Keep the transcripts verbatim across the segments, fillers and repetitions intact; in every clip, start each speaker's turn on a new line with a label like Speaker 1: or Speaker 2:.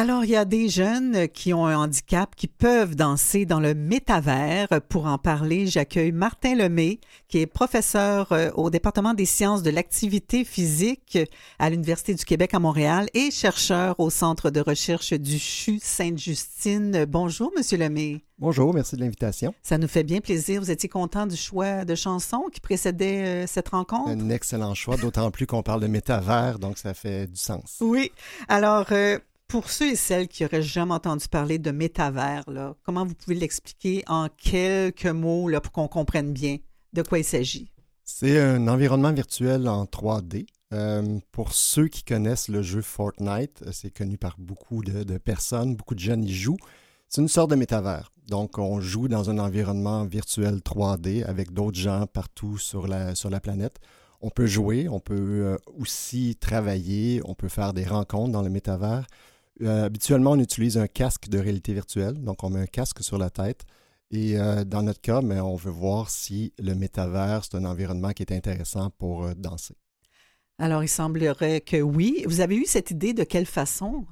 Speaker 1: Alors, il y a des jeunes qui ont un handicap qui peuvent danser dans le métavers. Pour en parler, j'accueille Martin Lemay, qui est professeur au département des sciences de l'activité physique à l'Université du Québec à Montréal et chercheur au Centre de recherche du C H U Sainte-Justine. Bonjour, Monsieur Lemay.
Speaker 2: Bonjour, merci de l'invitation.
Speaker 1: Ça nous fait bien plaisir. Vous étiez content du choix de chansons qui précédait euh, cette rencontre?
Speaker 2: Un excellent choix, d'autant plus qu'on parle de métavers, donc ça fait du sens.
Speaker 1: Oui. Alors, euh, pour ceux et celles qui n'auraient jamais entendu parler de métavers, là, comment vous pouvez l'expliquer en quelques mots là, pour qu'on comprenne bien de quoi il s'agit?
Speaker 2: C'est un environnement virtuel en trois D. Euh, pour ceux qui connaissent le jeu Fortnite, c'est connu par beaucoup de, de personnes, beaucoup de jeunes y jouent. C'est une sorte de métavers. Donc, on joue dans un environnement virtuel trois D avec d'autres gens partout sur la, sur la planète. On peut jouer, on peut euh, aussi travailler, on peut faire des rencontres dans le métavers. Euh, habituellement, on utilise un casque de réalité virtuelle. Donc, on met un casque sur la tête. Et euh, dans notre cas, mais on veut voir si le métavers, c'est un environnement qui est intéressant pour euh, danser.
Speaker 1: Alors, il semblerait que oui. Vous avez eu cette idée de quelle façon?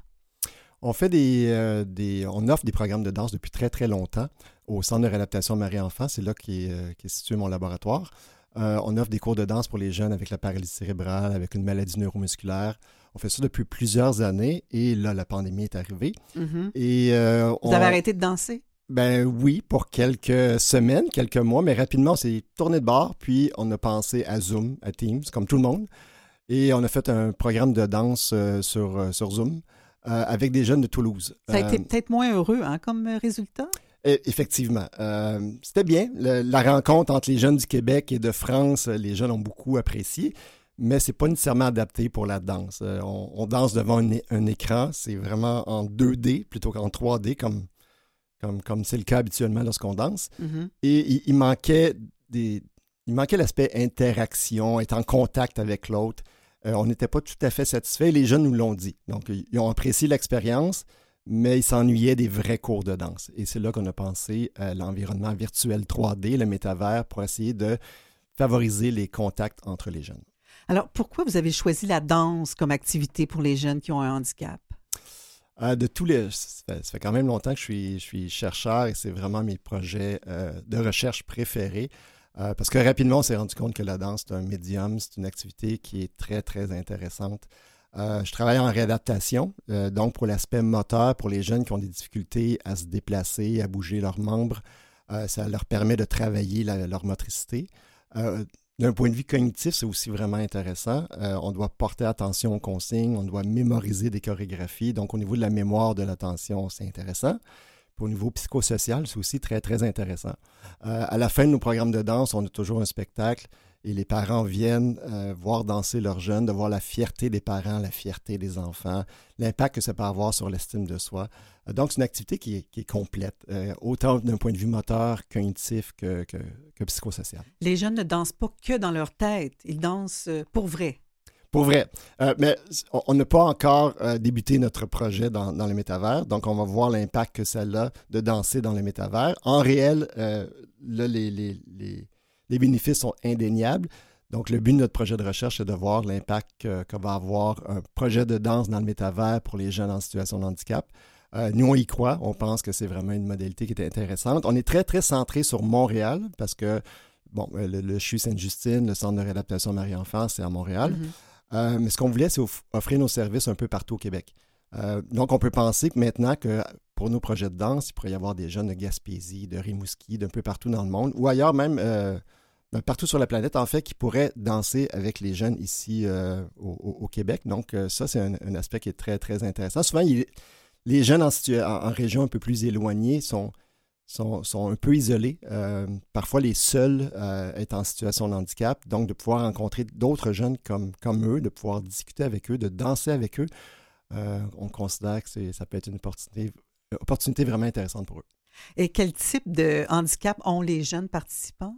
Speaker 2: On fait des, euh, des, on offre des programmes de danse depuis très, très longtemps au Centre de réadaptation Marie-Enfant. C'est là qu'est, euh, qu'est situé mon laboratoire. Euh, on offre des cours de danse pour les jeunes avec la paralysie cérébrale, avec une maladie neuromusculaire. On fait ça depuis plusieurs années et là, la pandémie est arrivée.
Speaker 1: Mm-hmm.
Speaker 2: Et, euh,
Speaker 1: Vous
Speaker 2: on...
Speaker 1: avez arrêté de danser?
Speaker 2: Ben oui, pour quelques semaines, quelques mois, mais rapidement, on s'est tourné de bord, puis on a pensé à Zoom, à Teams, comme tout le monde. Et on a fait un programme de danse euh, sur, euh, sur Zoom. Euh, avec des jeunes de Toulouse.
Speaker 1: Ça a été
Speaker 2: euh,
Speaker 1: peut-être moins heureux hein, comme résultat?
Speaker 2: Effectivement. Euh, c'était bien. Le, la rencontre entre les jeunes du Québec et de France, les jeunes ont beaucoup apprécié, mais ce n'est pas nécessairement adapté pour la danse. Euh, on, on danse devant un, un écran. C'est vraiment en deux D plutôt qu'en trois D, comme, comme, comme c'est le cas habituellement lorsqu'on danse.
Speaker 1: Mm-hmm.
Speaker 2: Et il, il manquait des, il manquait l'aspect interaction, être en contact avec l'autre. Euh, on n'était pas tout à fait satisfaits. Les jeunes nous l'ont dit. Donc, ils ont apprécié l'expérience, mais ils s'ennuyaient des vrais cours de danse. Et c'est là qu'on a pensé à l'environnement virtuel trois D, le métavers, pour essayer de favoriser les contacts entre les jeunes.
Speaker 1: Alors, pourquoi vous avez choisi la danse comme activité pour les jeunes qui ont un handicap?
Speaker 2: Euh, de tous les, ça fait, ça fait quand même longtemps que je suis, je suis chercheur et c'est vraiment mes projets euh, de recherche préférés. Euh, parce que rapidement, on s'est rendu compte que la danse, c'est un médium, c'est une activité qui est très, très intéressante. Euh, je travaille en réadaptation, euh, donc pour l'aspect moteur, pour les jeunes qui ont des difficultés à se déplacer, à bouger leurs membres, euh, ça leur permet de travailler la, leur motricité. Euh, d'un point de vue cognitif, c'est aussi vraiment intéressant. Euh, on doit porter attention aux consignes, on doit mémoriser des chorégraphies. Donc, au niveau de la mémoire de l'attention, c'est intéressant. Au niveau psychosocial, c'est aussi très, très intéressant. Euh, à la fin de nos programmes de danse, on a toujours un spectacle et les parents viennent euh, voir danser leurs jeunes, de voir la fierté des parents, la fierté des enfants, l'impact que ça peut avoir sur l'estime de soi. Euh, donc, c'est une activité qui est, qui est complète, euh, autant d'un point de vue moteur, cognitif que, que, que psychosocial.
Speaker 1: Les jeunes ne dansent pas que dans leur tête, ils dansent pour vrai.
Speaker 2: Pour vrai. Euh, mais on n'a pas encore euh, débuté notre projet dans, dans le métavers, donc on va voir l'impact que ça a de danser dans le métavers. En réel, euh, là, les, les, les, les bénéfices sont indéniables. Donc, le but de notre projet de recherche, c'est de voir l'impact que, que va avoir un projet de danse dans le métavers pour les jeunes en situation de handicap. Euh, nous, on y croit. On pense que c'est vraiment une modalité qui est intéressante. On est très, très centré sur Montréal parce que, bon, le, le C H U Sainte-Justine, le Centre de réadaptation Marie-Enfant, c'est à Montréal. Mm-hmm. Euh, mais ce qu'on voulait, c'est off- offrir nos services un peu partout au Québec. Euh, donc, on peut penser que maintenant que pour nos projets de danse, il pourrait y avoir des jeunes de Gaspésie, de Rimouski, d'un peu partout dans le monde, ou ailleurs même, euh, partout sur la planète, en fait, qui pourraient danser avec les jeunes ici euh, au, au, au Québec. Donc, euh, ça, c'est un, un aspect qui est très, très intéressant. Souvent, il, les jeunes en, situa- en, en région un peu plus éloignées sont... Sont, sont un peu isolés. Euh, parfois, les seuls euh, être en situation de handicap. Donc, de pouvoir rencontrer d'autres jeunes comme, comme eux, de pouvoir discuter avec eux, de danser avec eux, euh, on considère que c'est, ça peut être une opportunité, une opportunité vraiment intéressante pour eux.
Speaker 1: Et quel type de handicap ont les jeunes participants?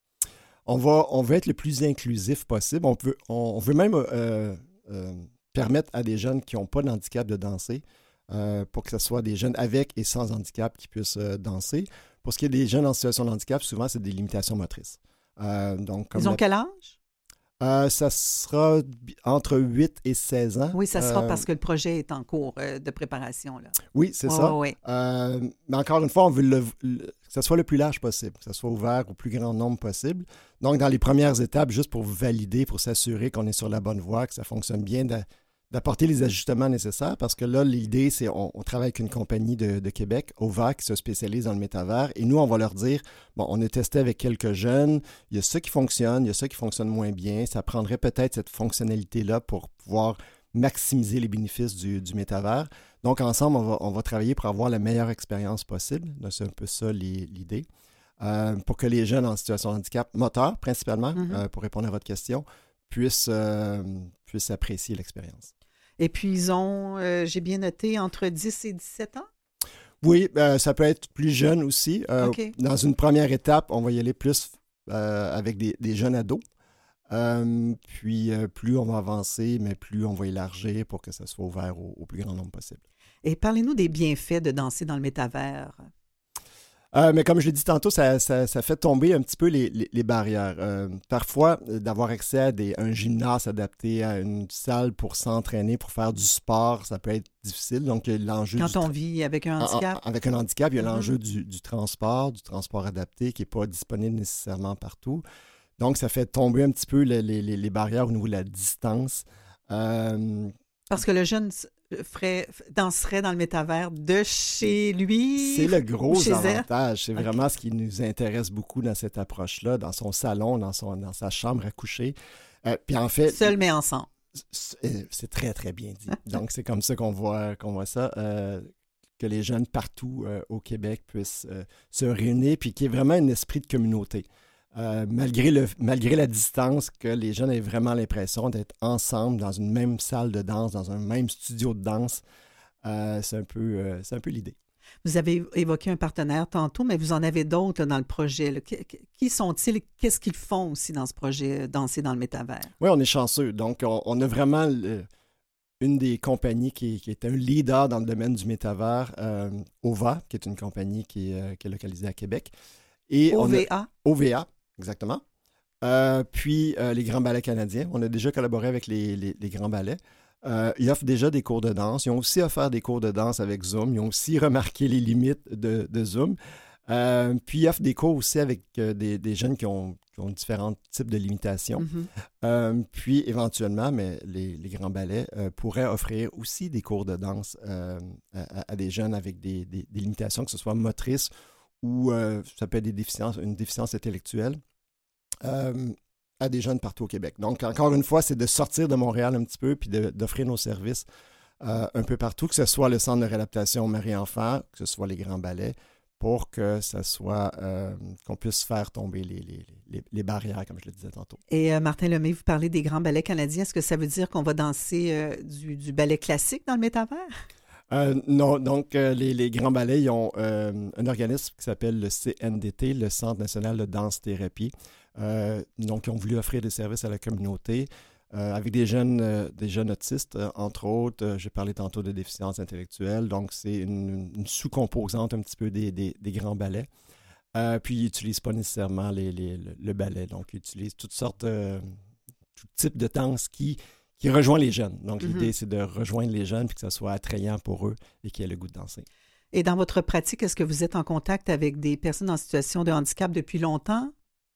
Speaker 2: On va, on veut être le plus inclusif possible. On, peut, on, on veut même euh, euh, permettre à des jeunes qui n'ont pas de handicap de danser. Euh, pour que ce soit des jeunes avec et sans handicap qui puissent euh, danser. Pour ce qui est des jeunes en situation de handicap, souvent, c'est des limitations motrices. Euh, donc, comme
Speaker 1: Ils ont
Speaker 2: la...
Speaker 1: quel âge?
Speaker 2: Euh, ça sera entre huit et seize ans.
Speaker 1: Oui, ça sera
Speaker 2: Euh,
Speaker 1: parce que le projet est en cours euh, de préparation. Là.
Speaker 2: Oui, c'est
Speaker 1: oh,
Speaker 2: ça.
Speaker 1: Oui.
Speaker 2: Euh, mais encore une fois, on veut le, le, que ce soit le plus large possible, que ce soit ouvert au plus grand nombre possible. Donc, dans les premières étapes, juste pour valider, pour s'assurer qu'on est sur la bonne voie, que ça fonctionne bien, de, d'apporter les ajustements nécessaires, parce que là, l'idée, c'est on, on travaille avec une compagnie de, de Québec, O V A, qui se spécialise dans le métavers, et nous, on va leur dire, bon, on a testé avec quelques jeunes, il y a ça qui fonctionne, il y a ça qui fonctionne moins bien, ça prendrait peut-être cette fonctionnalité-là pour pouvoir maximiser les bénéfices du, du métavers. Donc, ensemble, on va, on va travailler pour avoir la meilleure expérience possible. C'est un peu ça l'idée. Euh, pour que les jeunes en situation de handicap moteur, principalement, mm-hmm. euh, pour répondre à votre question, puissent, euh, puissent apprécier l'expérience.
Speaker 1: Et puis, ils ont, euh, j'ai bien noté, entre dix et dix-sept ans?
Speaker 2: Oui, euh, ça peut être plus jeune aussi. Euh,
Speaker 1: okay.
Speaker 2: Dans une première étape, on va y aller plus euh, avec des, des jeunes ados. Euh, puis, euh, plus on va avancer, mais plus on va élargir pour que ça soit ouvert au, au plus grand nombre possible.
Speaker 1: Et parlez-nous des bienfaits de danser dans le métavers.
Speaker 2: Euh, mais comme je l'ai dit tantôt, ça, ça, ça fait tomber un petit peu les, les, les barrières. Euh, parfois, d'avoir accès à des, un gymnase adapté, à une salle pour s'entraîner, pour faire du sport, ça peut être difficile. Donc, l'enjeu
Speaker 1: Quand
Speaker 2: du
Speaker 1: on vit avec un handicap.
Speaker 2: En, avec un handicap, il y a mm-hmm. l'enjeu du, du transport, du transport adapté qui n'est pas disponible nécessairement partout. Donc, ça fait tomber un petit peu les, les, les barrières au niveau de la distance. Euh...
Speaker 1: Parce que le jeune ferait, danserait dans le métavers de chez lui.
Speaker 2: C'est le gros avantage. C'est okay. vraiment ce qui nous intéresse beaucoup dans cette approche-là, dans son salon, dans, son, dans sa chambre à coucher. Euh, puis en fait...
Speaker 1: Seul mais ensemble.
Speaker 2: C'est très, très bien dit. Donc, c'est comme ça qu'on voit, qu'on voit ça. Euh, que les jeunes partout euh, au Québec puissent euh, se réunir, puis qu'il y ait vraiment un esprit de communauté. Euh, malgré, le, malgré la distance, que les jeunes aient vraiment l'impression d'être ensemble dans une même salle de danse, dans un même studio de danse. Euh, c'est un peu, euh, c'est un peu l'idée.
Speaker 1: Vous avez évoqué un partenaire tantôt, mais vous en avez d'autres là, dans le projet. Là. Qui sont-ils? Qu'est-ce qu'ils font aussi dans ce projet Danser dans le métavers?
Speaker 2: Oui, on est chanceux. Donc, on, on a vraiment le, une des compagnies qui, qui est un leader dans le domaine du métavers, euh, O V A, qui est une compagnie qui est, euh, qui est localisée à Québec. Et
Speaker 1: O V A?
Speaker 2: O V A. Exactement. Euh, puis, euh, les Grands Ballets canadiens. On a déjà collaboré avec les, les, les Grands Ballets. Euh, ils offrent déjà des cours de danse. Ils ont aussi offert des cours de danse avec Zoom. Ils ont aussi remarqué les limites de, de Zoom. Euh, puis, ils offrent des cours aussi avec euh, des, des jeunes qui ont, qui ont différents types de limitations. Mm-hmm. Euh, puis, éventuellement, mais les, les Grands Ballets euh, pourraient offrir aussi des cours de danse euh, à, à des jeunes avec des, des, des limitations, que ce soit motrices ou euh, ça peut être des déficiences, une déficience intellectuelle, euh, à des jeunes partout au Québec. Donc, encore une fois, c'est de sortir de Montréal un petit peu puis de, d'offrir nos services euh, un peu partout, que ce soit le Centre de réadaptation Marie-Enfant, que ce soit les Grands Ballets, pour que ça soit, euh, qu'on puisse faire tomber les, les, les, les barrières, comme je le disais tantôt.
Speaker 1: Et euh, Martin Lemay, vous parlez des Grands Ballets canadiens. Est-ce que ça veut dire qu'on va danser euh, du, du ballet classique dans le métavers?
Speaker 2: Euh, non, donc euh, les, les Grands Ballets, ils ont euh, un organisme qui s'appelle le C N D T, le Centre national de danse-thérapie. Euh, donc, ils ont voulu offrir des services à la communauté euh, avec des jeunes, euh, des jeunes autistes, euh, entre autres. Euh, j'ai parlé tantôt de déficience intellectuelle, donc c'est une, une sous-composante un petit peu des, des, des Grands Ballets. Euh, puis, ils n'utilisent pas nécessairement les, les, le, le ballet, donc ils utilisent toutes sortes, euh, tout type de danse qui... qui rejoint les jeunes. Donc, mm-hmm. l'idée, c'est de rejoindre les jeunes puis que ça soit attrayant pour eux et qu'ils aient le goût de danser.
Speaker 1: Et dans votre pratique, est-ce que vous êtes en contact avec des personnes en situation de handicap depuis longtemps?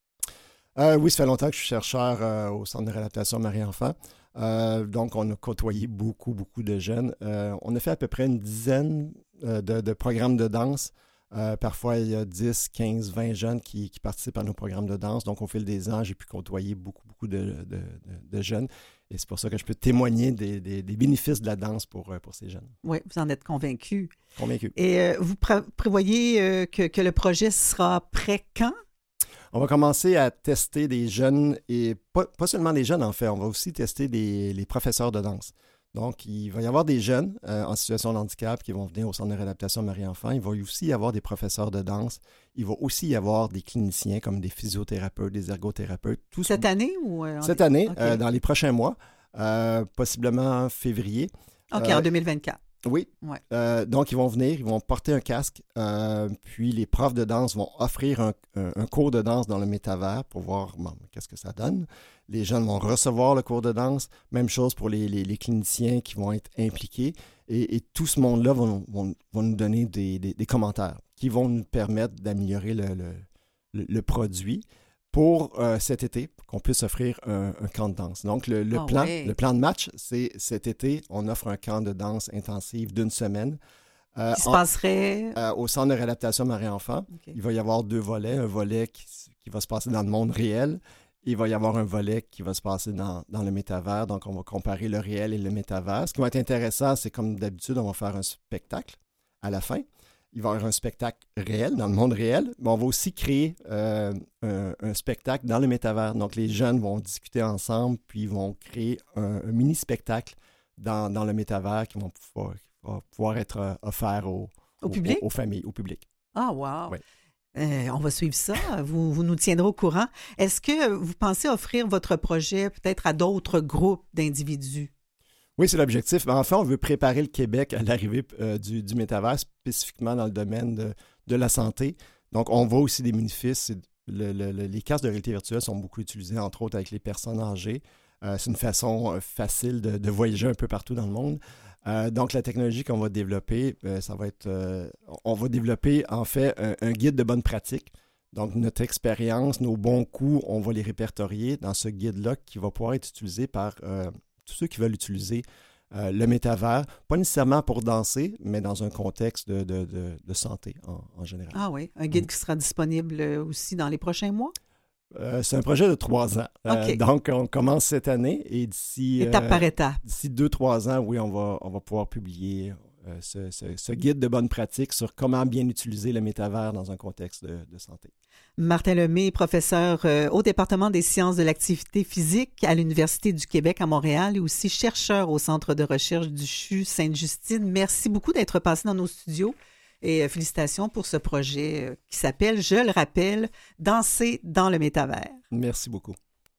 Speaker 2: Euh, oui, ça fait longtemps que je suis chercheur euh, au Centre de réadaptation Marie-Enfant. Euh, donc, on a côtoyé beaucoup, beaucoup de jeunes. Euh, on a fait à peu près une dizaine euh, de, de programmes de danse. Euh, parfois, il y a dix, quinze, vingt jeunes qui, qui participent à nos programmes de danse. Donc, au fil des ans, j'ai pu côtoyer beaucoup, beaucoup de, de, de, de jeunes. Et c'est pour ça que je peux témoigner des, des, des bénéfices de la danse pour, pour ces jeunes.
Speaker 1: Oui, vous en êtes convaincu.
Speaker 2: Convaincu.
Speaker 1: Et euh, vous pré- prévoyez euh, que, que le projet sera prêt quand?
Speaker 2: On va commencer à tester des jeunes, et pas, pas seulement des jeunes en fait, on va aussi tester des, les professeurs de danse. Donc, il va y avoir des jeunes euh, en situation de handicap qui vont venir au Centre de réadaptation Marie-Enfant. Il va aussi y avoir des professeurs de danse. Il va aussi y avoir des cliniciens comme des physiothérapeutes, des ergothérapeutes. Tout
Speaker 1: Cette ce... année ou... Euh,
Speaker 2: Cette année, okay. euh, dans les prochains mois, euh, possiblement en février.
Speaker 1: OK,
Speaker 2: euh,
Speaker 1: en deux mille vingt-quatre.
Speaker 2: Oui.
Speaker 1: Ouais.
Speaker 2: Euh, donc, ils vont venir, ils vont porter un casque, euh, puis les profs de danse vont offrir un, un, un cours de danse dans le métavers pour voir bon, qu'est-ce que ça donne. Les jeunes vont recevoir le cours de danse. Même chose pour les, les, les cliniciens qui vont être impliqués. Et, et tout ce monde-là vont, vont, vont nous donner des, des, des commentaires qui vont nous permettre d'améliorer le, le, le, le produit pour euh, cet été, qu'on puisse offrir un, un camp de danse. Donc, le, le,
Speaker 1: oh,
Speaker 2: plan,
Speaker 1: ouais.
Speaker 2: le plan de match, c'est cet été, on offre un camp de danse intensive d'une semaine.
Speaker 1: Euh, qui se en, passerait?
Speaker 2: Euh, au Centre de réadaptation Marie-Enfant. Okay. Il va y avoir deux volets. Un volet qui, qui va se passer dans le monde réel. Il va y avoir un volet qui va se passer dans, dans le métavers. Donc, on va comparer le réel et le métavers. Ce qui va être intéressant, c'est comme d'habitude, on va faire un spectacle à la fin. Il va y avoir un spectacle réel, dans le monde réel, mais on va aussi créer euh, un, un spectacle dans le métavers. Donc, les jeunes vont discuter ensemble, puis ils vont créer un, un mini-spectacle dans, dans le métavers qui vont pouvoir, qui va pouvoir être offert au,
Speaker 1: au, au public?
Speaker 2: Aux, aux familles, au public.
Speaker 1: Ah, wow!
Speaker 2: Oui.
Speaker 1: Euh, on va suivre ça. Vous, vous nous tiendrez au courant. Est-ce que vous pensez offrir votre projet peut-être à d'autres groupes d'individus?
Speaker 2: Oui, c'est l'objectif. En fait, on veut préparer le Québec à l'arrivée euh, du, du métavers, spécifiquement dans le domaine de, de la santé. Donc, on voit aussi des bénéfices. Le, le, le, les casques de réalité virtuelle sont beaucoup utilisés, entre autres, avec les personnes âgées. Euh, c'est une façon euh, facile de, de voyager un peu partout dans le monde. Euh, donc, la technologie qu'on va développer, euh, ça va être... Euh, on va développer, en fait, un, un guide de bonne pratique. Donc, notre expérience, nos bons coups, on va les répertorier dans ce guide-là qui va pouvoir être utilisé par... Euh, tous ceux qui veulent utiliser euh, le métavers, pas nécessairement pour danser, mais dans un contexte de, de, de, de santé en, en général.
Speaker 1: Ah oui, un guide mmh. qui sera disponible aussi dans les prochains mois?
Speaker 2: Euh, c'est un projet de trois ans.
Speaker 1: Okay.
Speaker 2: Euh, donc, on commence cette année et d'ici...
Speaker 1: Étape
Speaker 2: euh,
Speaker 1: par étape.
Speaker 2: D'ici deux, trois ans, oui, on va, on va pouvoir publier euh, ce, ce, ce guide de bonne pratique sur comment bien utiliser le métavers dans un contexte de, de santé.
Speaker 1: Martin Lemay, professeur euh, au département des sciences de l'activité physique à l'Université du Québec à Montréal et aussi chercheur au Centre de recherche du C H U Sainte-Justine. Merci beaucoup d'être passé dans nos studios et euh, félicitations pour ce projet euh, qui s'appelle, je le rappelle, Danser dans le métavers.
Speaker 2: Merci beaucoup.